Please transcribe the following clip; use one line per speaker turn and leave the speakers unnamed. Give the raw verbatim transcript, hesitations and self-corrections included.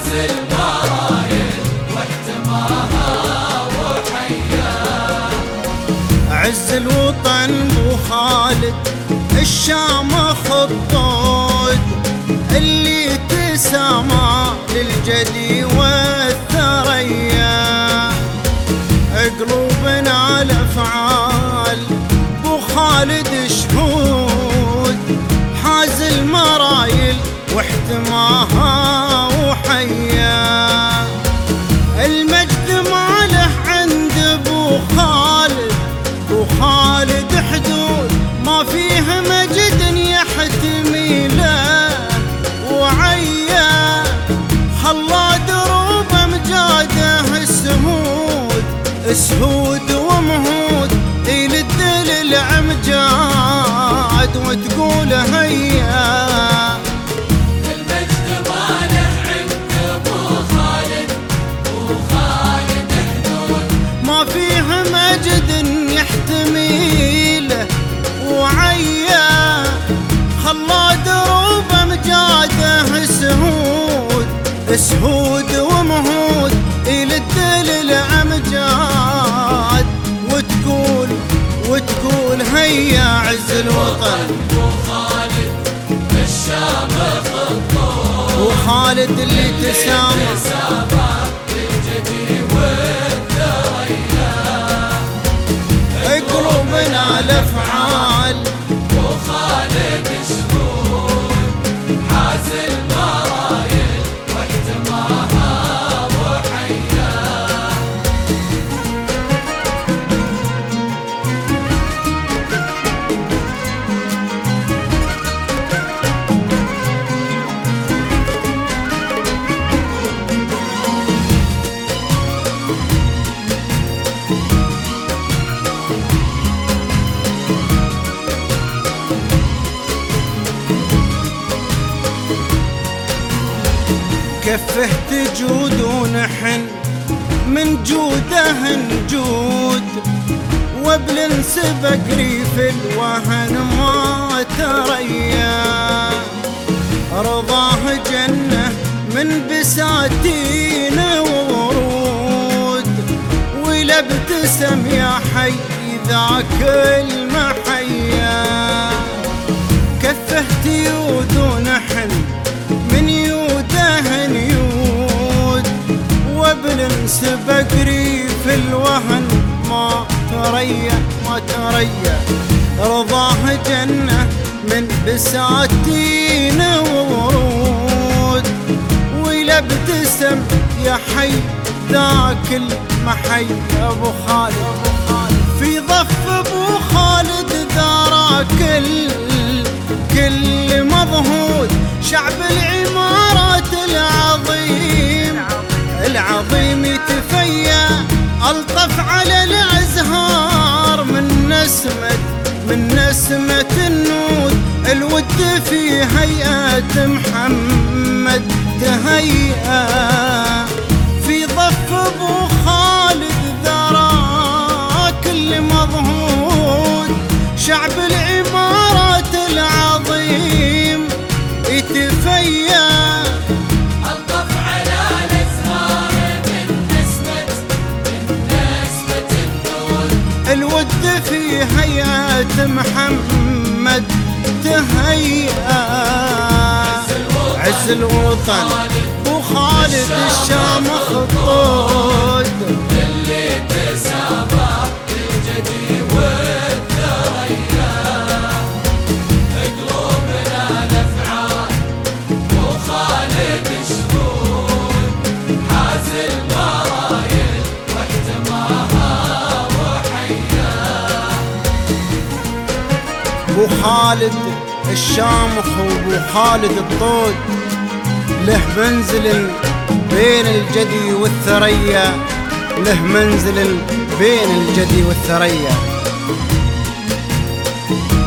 حاز المرايل واحتماها وحياه.
عز الوطن بو خالد الشامخ الطود اللي تسامى للجدي والثريا. قلوبنا الافعال بو خالد شهود حاز المرايل واحتماها وحيا. المجد ماله عند بو خالد، بو خالد حدود ما فيه مجد يحتمي له وعيا. خلا دروب امجاده السهود، سهود ومهود يلد للعمجاد وتقول هيا.
المجد ماله عند بو خالد، بو خالد حدود
ما فيه مجد يحتمي له وعيا. خلا دروب امجاده سهود، سهود ومهود يلد للعمجاد وتقول وتقول هيا. عز الوطن
بو خالد الشامخ الطول،
بو خالد اللي تسامى
تسامى للجدي والثريا.
قلوبنا الافعال
بو خالد شهود حاز المرايل واحتماها وحياه.
كفه تجود ونحن من جوده نجود، وبالانسبق ريف الوهن ما تريا. رضاه جنة من بساتين وورود، ولا ابتسم يا حي ذاك المحيا. كفه تيود ونحن من يوده نيود، وبالانسبق ريف الوهن ما تريا ما تريا. رضاه جنة من بساتين وورود، ولا ابتسم يا حي ذاك المحي. ابو خالد في ضف ابو خالد ذاراك كل كل مضهود. شعب العمارات العظيم العظيم يتفيا، الطف على الازهار من نسمة من نسمة النود. الود في هيئة محمد تهيئة. في ضف ابو خالد ذراك كل مضهود. شعب العمارات العظيم يتفيا،
الطف على الازهار من نسمة من نسمة النور.
الود في هيئة محمد تهيئة. عز الوطن بو خالد الشامخ الطود
اللي تسامى للجدي والثريا. قلوبنا الافعال بو خالد شهود حاز المرايل واحتماها وحياه.
بو خالد الشامخ وبو خالد الطود له منزل بين الجدي والثريا، له منزل بين الجدي والثريا.